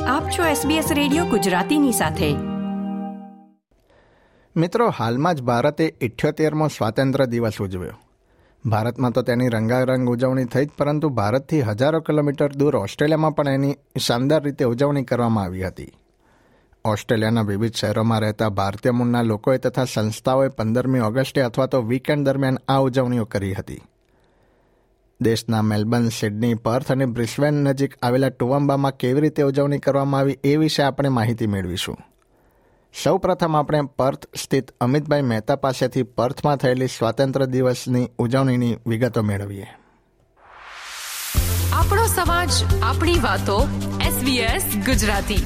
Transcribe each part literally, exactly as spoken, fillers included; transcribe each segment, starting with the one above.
આપ છો SBS radio ગુજરાતીની સાથે. મિત્રો, હાલમાં જ ભારતે ઇઠ્યોતેરમો સ્વાતંત્ર્ય દિવસ ઉજવ્યો. ભારતમાં તો તેની રંગારંગ ઉજવણી થઈ જ, પરંતુ ભારતથી હજારો કિલોમીટર દૂર ઓસ્ટ્રેલિયામાં પણ એની શાનદાર રીતે ઉજવણી કરવામાં આવી હતી. ઓસ્ટ્રેલિયાના વિવિધ શહેરોમાં રહેતા ભારતીય મૂળના લોકોએ તથા સંસ્થાઓએ પંદરમી ઓગસ્ટે અથવા તો વીકેન્ડ દરમિયાન આ ઉજવણીઓ કરી હતી. દેશના મેલબર્ન, સિડની, પર્થ અને બ્રિસ્બેન નજીક આવેલા ટુવમ્બામાં કેવી રીતે ઉજવણી કરવામાં આવી એ વિશે આપણે માહિતી મેળવીશું. સૌ પ્રથમ આપણે પર્થ સ્થિત અમિતભાઈ મહેતા પાસેથી પર્થમાં થયેલી સ્વાતંત્ર્ય દિવસની ઉજવણીની વિગતો મેળવીએ. આપણો સમાજ, આપણી વાતો. એસબીએસ ગુજરાતી.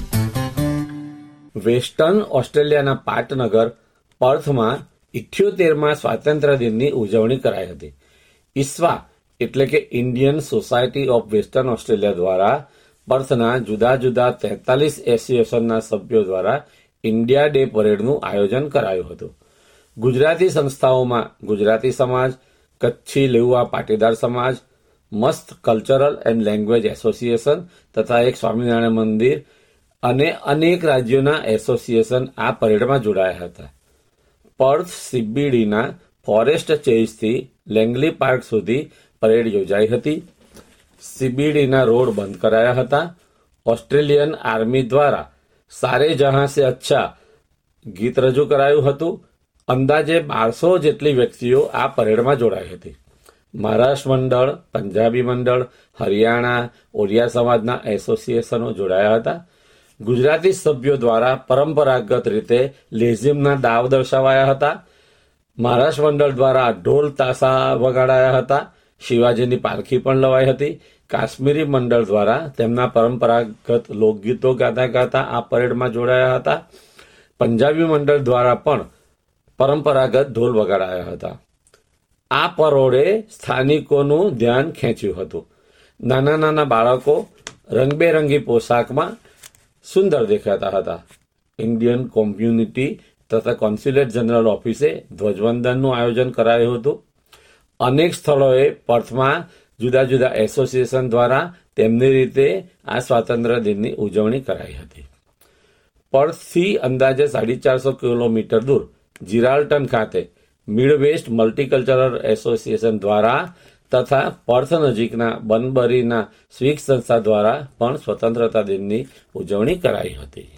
વેસ્ટર્ન ઓસ્ટ્રેલિયાના પાટનગર પર્થમાં ઇઠ્યોતેરમાં સ્વાતંત્ર્ય દિનની ઉજવણી કરાઈ હતી. ઇસ્વા એટલે કે Indian society of western Australia દ્વારા પર્થના જુદા જુદા તેતાલીસ એસોસિએશનના સભ્યો દ્વારા ઇન્ડિયા ડે પરેડનું આયોજન કરાયું હતું. ગુજરાતી સંસ્થાઓમાં ગુજરાતી સમાજ, કચ્છી લેઉવા પાટીદાર સમાજ, મસ્ત કલ્ચરલ એન્ડ લેંગ્વેજ એસોસિએશન તથા એક સ્વામિનારાયણ મંદિર અને અનેક રાજ્યોના એસોસિએશન આ પરેડમાં જોડાયા હતા. પર્થ સીબીડીના ફોરેસ્ટ ચેઝથી લેંગલી પાર્ક સુધી પરેડ યોજાઈ હતી. સીબીડીના રોડ બંધ કરાયા હતા. ઓસ્ટ્રેલિયન આર્મી દ્વારા સારે જહાં સે અચ્છા ગીત રજૂ કરાયું હતું. અંદાજે બારસો જેટલી વ્યક્તિઓ આ પરેડમાં જોડાઈ હતી. મહારાષ્ટ્ર મંડળ, પંજાબી મંડળ, હરિયાણા, ઓડિયા સમાજના એસોસિએશનો જોડાયા હતા. ગુજરાતી સભ્યો દ્વારા પરંપરાગત રીતે લેઝિમના દાવ દર્શાવાયા હતા. મહારાષ્ટ્ર મંડળ દ્વારા ઢોલ તાસા વગાડાયા હતા. શિવાજીની પાલખી પણ લવાઈ હતી. કાશ્મીરી મંડળ દ્વારા તેમના પરંપરાગત લોકગીતો ગાતા ગાતા આ પરેડમાં જોડાયા હતા. પંજાબી મંડળ દ્વારા પણ પરંપરાગત ઢોલ વગાડાયા હતા. આ પરોડે સ્થાનિકોનું ધ્યાન ખેંચ્યું હતું. નાના નાના બાળકો રંગબેરંગી પોશાકમાં સુંદર દેખાતા હતા. ઇન્ડિયન કોમ્યુનિટી તથા કોન્સ્યુલેટ જનરલ ઓફિસે ધ્વજવંદનનું આયોજન કરાયું હતું. અનેક સ્થળોએ પર્થમાં જુદા જુદા એસોસિએશન દ્વારા તેમની રીતે આ સ્વાતંત્ર્ય દિનની ઉજવણી કરાઈ હતી. પર્થથી અંદાજે સાડી ચારસો કિલોમીટર દૂર જીરાલ્ટન ખાતે મિડવેસ્ટ મલ્ટીકલ્ચરલ એસોસિએશન દ્વારા તથા પર્થ નજીકના બનબરીના સ્વિક સંસ્થા દ્વારા પણ સ્વતંત્રતા દિનની ઉજવણી કરાઈ હતી.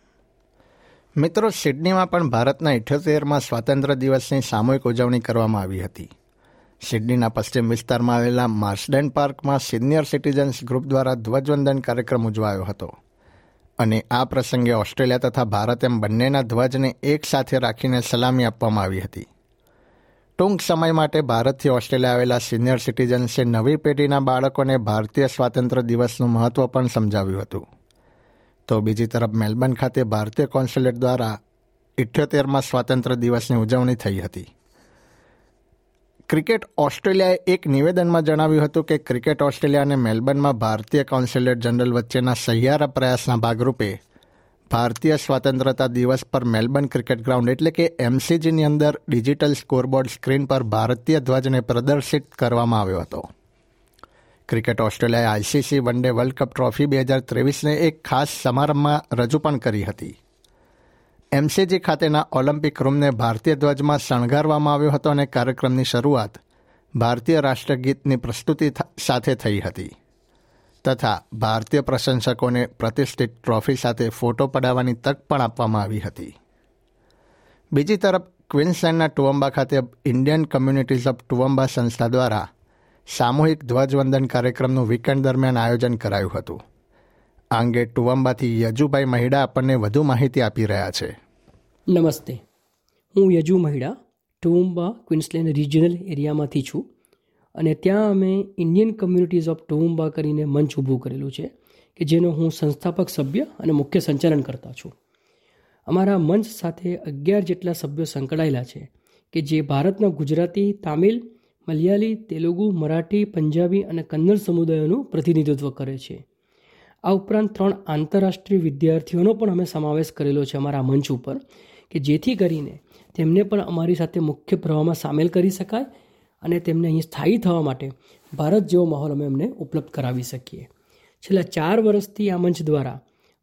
મિત્રો, સિડનીમાં પણ ભારતના ઇઠ્યોતેરમાં સ્વાતંત્ર્ય દિવસની સામૂહિક ઉજવણી કરવામાં આવી હતી. સિડનીના પશ્ચિમ વિસ્તારમાં આવેલા માર્સડેન પાર્કમાં સિનિયર સિટીઝન્સ ગ્રુપ દ્વારા ધ્વજવંદન કાર્યક્રમ ઉજવાયો હતો અને આ પ્રસંગે ઓસ્ટ્રેલિયા તથા ભારત એમ બંનેના ધ્વજને એક સાથે રાખીને સલામી આપવામાં આવી હતી. ટૂંક સમય માટે ભારતથી ઓસ્ટ્રેલિયા આવેલા સિનિયર સિટીઝન્સે નવી પેઢીના બાળકોને ભારતીય સ્વાતંત્ર્ય દિવસનું મહત્વ પણ સમજાવ્યું હતું. તો બીજી તરફ મેલબર્ન ખાતે ભારતીય કોન્સ્યુલેટ દ્વારા ઇઠ્યોતેરમાં સ્વાતંત્ર્ય દિવસની ઉજવણી થઈ હતી. ક્રિકેટ ઓસ્ટ્રેલિયાએ એક નિવેદનમાં જણાવ્યું હતું કે ક્રિકેટ ઓસ્ટ્રેલિયા અને મેલબર્નમાં ભારતીય કોન્સ્યુલેટ જનરલ વચ્ચેના સહિયારા પ્રયાસના ભાગરૂપે ભારતીય સ્વાતંત્રતા દિવસ પર મેલબર્ન ક્રિકેટ ગ્રાઉન્ડ એટલે કે એમસીજીની અંદર ડિજિટલ સ્કોરબોર્ડ સ્ક્રીન પર ભારતીય ધ્વજને પ્રદર્શિત કરવામાં આવ્યો હતો. ક્રિકેટ ઓસ્ટ્રેલિયાએ ICC one day world cup trophy બે હજાર ત્રેવીસને એક ખાસ સમારંભમાં રજૂ પણ કરી હતી. એમસીજી ખાતેના ઓલિમ્પિક રૂમને ભારતીય ધ્વજમાં શણગારવામાં આવ્યો હતો અને કાર્યક્રમની શરૂઆત ભારતીય રાષ્ટ્રગીતની પ્રસ્તુતિ સાથે થઈ હતી તથા ભારતીય પ્રશંસકોને પ્રતિષ્ઠિત ટ્રોફી સાથે ફોટો પડાવવાની તક પણ આપવામાં આવી હતી. બીજી તરફ ક્વીન્સલેન્ડના ટુવમ્બા ખાતે ઇન્ડિયન કમ્યુનિટીઝ ઓફ ટુવમ્બા સંસ્થા દ્વારા સામૂહિક ધ્વજવંદન કાર્યક્રમનું વીકેન્ડ દરમિયાન આયોજન કરાયું હતું. આ અંગે ટુવમ્બાથી યજુભાઈ મહિડા આપણને વધુ માહિતી આપી રહ્યા છે. નમસ્તે, હું Yaju Mahida Toowoomba Queensland regional એરિયામાંથી છું અને ત્યાં અમે ઇન્ડિયન કમ્યુનિટીઝ ઓફ ટુવમ્બા કરીને મંચ ઊભું કરેલું છે કે જેનો હું સંસ્થાપક સભ્ય અને મુખ્ય સંચાલન કરતા છું. અમારા મંચ સાથે અગિયાર જેટલા સભ્યો સંકળાયેલા છે કે જે ભારતના ગુજરાતી, તામિલ, મલયાલી, તેલુગુ, મરાઠી, પંજાબી અને કન્નડ સમુદાયોનું પ્રતિનિધિત્વ કરે છે. આ ઉપરાંત ત્રણ આંતરરાષ્ટ્રીય વિદ્યાર્થીઓનો પણ અમે સમાવેશ કરેલો છે અમારા મંચ ઉપર કે જેથી કરીને તેમને પણ અમારી સાથે મુખ્ય પ્રવાહમાં સામેલ કરી શકાય અને તેમને અહીં સ્થાયી થવા માટે ભારત જેવો માહોલ અમે એમને ઉપલબ્ધ કરાવી શકીએ. છેલ્લા ચાર વર્ષથી આ મંચ દ્વારા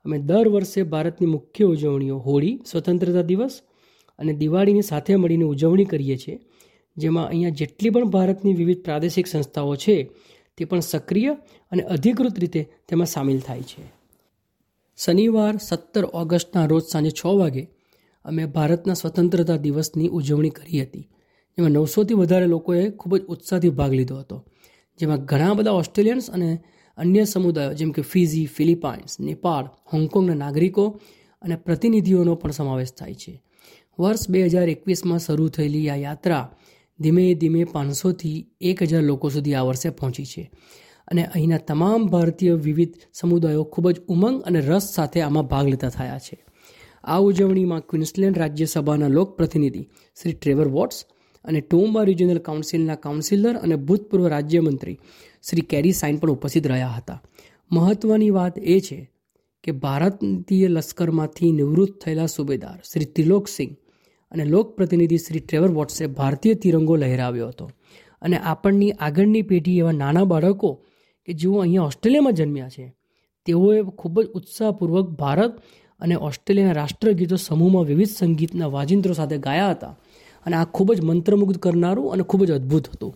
અમે દર વર્ષે ભારતની મુખ્ય ઉજવણીઓ હોળી, સ્વતંત્રતા દિવસ અને દિવાળીની સાથે મળીને ઉજવણી કરીએ છીએ, જેમાં અહીંયા જેટલી પણ ભારતની વિવિધ પ્રાદેશિક સંસ્થાઓ છે તે પણ સક્રિય અને અધિકૃત રીતે તેમાં સામેલ થાય છે. શનિવાર સત્તર ઓગસ્ટના રોજ સાંજે છ વાગે અમે ભારતના સ્વતંત્રતા દિવસની ઉજવણી કરી હતી, જેમાં નવસોથી વધારે લોકોએ ખૂબ જ ઉત્સાહથી ભાગ લીધો હતો, જેમાં ઘણા બધા ઓસ્ટ્રેલિયન્સ અને અન્ય સમુદાયો જેમ કે ફિજી, ફિલિપાઇન્સ, નેપાળ, હોંગકોંગના નાગરિકો અને પ્રતિનિધિઓનો પણ સમાવેશ થાય છે. વર્ષ બે હજાર એકવીસમાં શરૂ થયેલી આ યાત્રા ધીમે ધીમે પાંચસોથી એક હજાર લોકો સુધી આ વર્ષે પહોંચી છે અને અહીંના તમામ ભારતીય વિવિધ સમુદાયો ખૂબ જ ઉમંગ અને રસ સાથે આમાં ભાગ લેતા થયા છે. આ ઉજવણીમાં ક્વિન્સલેન્ડ રાજ્યસભાના લોક પ્રતિનિધિ શ્રી ટ્રેવર વોટ્સ અને ટોમ્બા રિજનલ કાઉન્સિલના કાઉન્સિલર અને ભૂતપૂર્વ રાજ્યમંત્રી શ્રી કેરી સાઇન પણ ઉપસ્થિત રહ્યા હતા. મહત્વની વાત એ છે કે ભારતીય લશ્કરમાંથી નિવૃત્ત થયેલા સુબેદાર શ્રી ત્રિલોકસિંહ અને લોક પ્રતિનિધિ શ્રી ટ્રેવર વોટ્સે ભારતીય તિરંગો લહેરાવ્યો હતો અને આપણની આગળની પેઢી એવા નાના બાળકો કે જેઓ અહીંયા ઓસ્ટ્રેલિયામાં જન્મ્યા છે તેઓએ ખૂબ જ ઉત્સાહપૂર્વક ભારત અને ઓસ્ટ્રેલિયાના રાષ્ટ્રગીતો સમૂહમાં વિવિધ સંગીતના વાજિંત્રો સાથે ગાયા હતા અને આ ખૂબ જ મંત્રમુગ્ધ કરનારું અને ખૂબ જ અદ્ભુત હતું.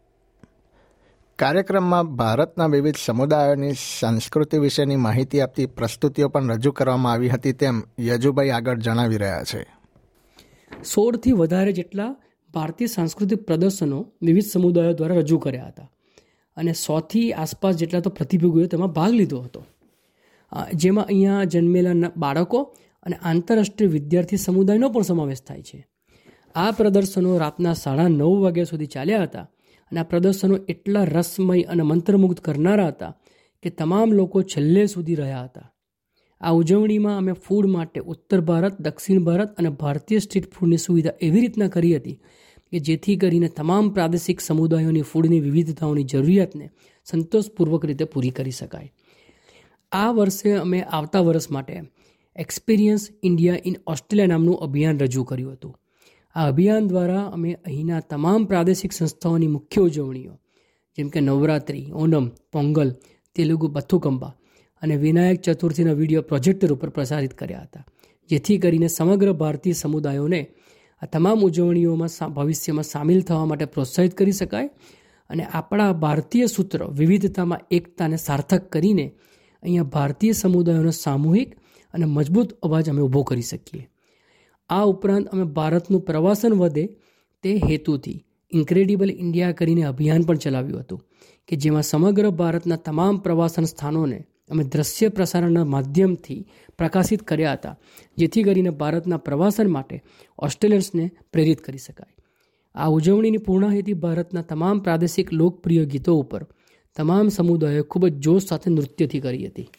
કાર્યક્રમમાં ભારતના વિવિધ સમુદાયોની સંસ્કૃતિ વિશેની માહિતી આપતી પ્રસ્તુતિઓ પણ રજૂ કરવામાં આવી હતી તેમ યજુભાઈ આગળ જણાવી રહ્યા છે. સોળથી વધારે જેટલા ભારતીય સાંસ્કૃતિક પ્રદર્શનો વિવિધ સમુદાયો દ્વારા રજૂ કર્યા હતા અને સોથી આસપાસ જેટલા તો પ્રતિભાગીઓએ તેમાં ભાગ લીધો હતો, જેમાં અહીંયા જન્મેલા બાળકો અને આંતરરાષ્ટ્રીય વિદ્યાર્થી સમુદાયનો પણ સમાવેશ થાય છે. આ પ્રદર્શનો રાતના સાડા નવ વાગ્યા સુધી ચાલ્યા હતા અને આ પ્રદર્શનો એટલા રસમય અને મંત્રમુગ્ધ કરનારા હતા કે તમામ લોકો છેલ્લે સુધી રહ્યા હતા. આ ઉજવણીમાં અમે ફૂડ માટે ઉત્તર ભારત, દક્ષિણ ભારત અને ભારતીય સ્ટ્રીટ ફૂડની સુવિધા એવી રીતના કરી હતી કે જેથી કરીને તમામ પ્રાદેશિક સમુદાયોની ફૂડની વિવિધતાઓની જરૂરિયાતને સંતોષપૂર્વક રીતે પૂરી કરી શકાય. આ વર્ષે અમે આવતા વર્ષ માટે એક્સપિરિયન્સ ઇન્ડિયા ઇન ઓસ્ટ્રેલિયા નામનું અભિયાન રજૂ કર્યું હતું. આ અભિયાન દ્વારા અમે અહીંના તમામ પ્રાદેશિક સંસ્થાઓની મુખ્ય ઉજવણીઓ જેમ કે નવરાત્રિ, ઓનમ, પોંગલ, તેલુગુ બથુકંબા અને વિનાયક ચતુર્થીના વિડીયો પ્રોજેક્ટર ઉપર પ્રસારિત કર્યા હતા, જેથી કરીને સમગ્ર ભારતીય સમુદાયોને આ તમામ ઉજવણીઓમાં ભવિષ્યમાં સામેલ થવા માટે પ્રોત્સાહિત કરી શકાય અને આપણા ભારતીય સૂત્ર વિવિધતામાં એકતાને સાર્થક કરીને અહીંયા ભારતીય સમુદાયોનો સામૂહિક અને મજબૂત અવાજ અમે ઊભો કરી શકીએ. આ ઉપરાંત અમે ભારતનું પ્રવાસન વધે તે હેતુથી ઇન્ક્રેડિબલ ઇન્ડિયા કરીને અભિયાન પણ ચલાવ્યું હતું કે જેમાં સમગ્ર ભારતના તમામ પ્રવાસન સ્થાનોને અમે દ્રશ્ય પ્રસારણના માધ્યમથી પ્રકાશિત કર્યા હતા, જેથી કરીને ભારતના પ્રવાસન માટે ઓસ્ટ્રેલિયન્સને પ્રેરિત કરી શકાય. આ ઉજવણીની પૂર્ણાહુતિ ભારતના તમામ પ્રાદેશિક લોકપ્રિય ગીતો ઉપર તમામ સમુદાયોએ ખૂબ જ જોશ સાથે નૃત્યથી કરી હતી.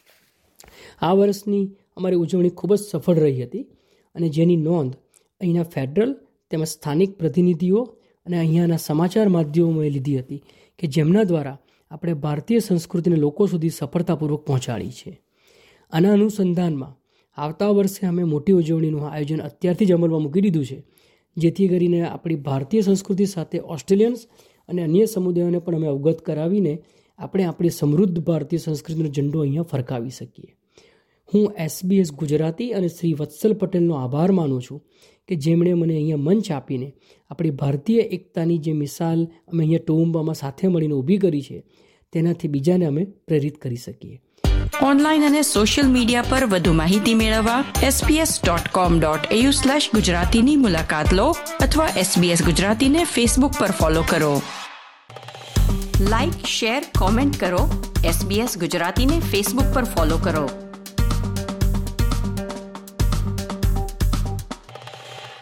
આ વર્ષની અમારી ઉજવણી ખૂબ જ સફળ રહી હતી અને જેની નોંધ અહીંના ફેડરલ તેમજ સ્થાનિક પ્રતિનિધિઓ અને અહીંયાના સમાચાર માધ્યમોએ લીધી હતી કે જેમના દ્વારા આપણે ભારતીય સંસ્કૃતિને લોકો સુધી સફળતાપૂર્વક પહોંચાડી છે. આના અનુસંધાનમાં આવતા વર્ષે અમે મોટી ઉજવણીનું આયોજન અત્યારથી જ અમલમાં મૂકી દીધું છે, જેથી કરીને આપણી ભારતીય સંસ્કૃતિ સાથે ઓસ્ટ્રેલિયન્સ અને અન્ય સમુદાયોને પણ અમે અવગત કરાવીને આપણે આપણી સમૃદ્ધ ભારતીય સંસ્કૃતિનો ઝંડો અહીંયા ફરકાવી શકીએ. હું એસબીએસ ગુજરાતી અને શ્રી વત્સલ પટેલનો આભાર માનું છું કે જેમણે મને અહીંયા મંચ આપીને આપણી ભારતીય એકતાની જે મિસાલ અમે અહીંયા ટોમ્બામાં સાથે મળીને ઊભી કરી છે તેનાથી બીજાને અમે પ્રેરિત કરી શકીએ. ઓનલાઈન અને સોશિયલ મીડિયા પર વધુ માહિતી મેળવવા SBS dot com dot AU slash ગુજરાતીની મુલાકાત લો અથવા એસબીએસ ગુજરાતીને ફેસબુક પર ફોલો કરો. લાઇક, શેર, કોમેન્ટ કરો. એસબીએસ ગુજરાતીને ફેસબુક પર ફોલો કરો.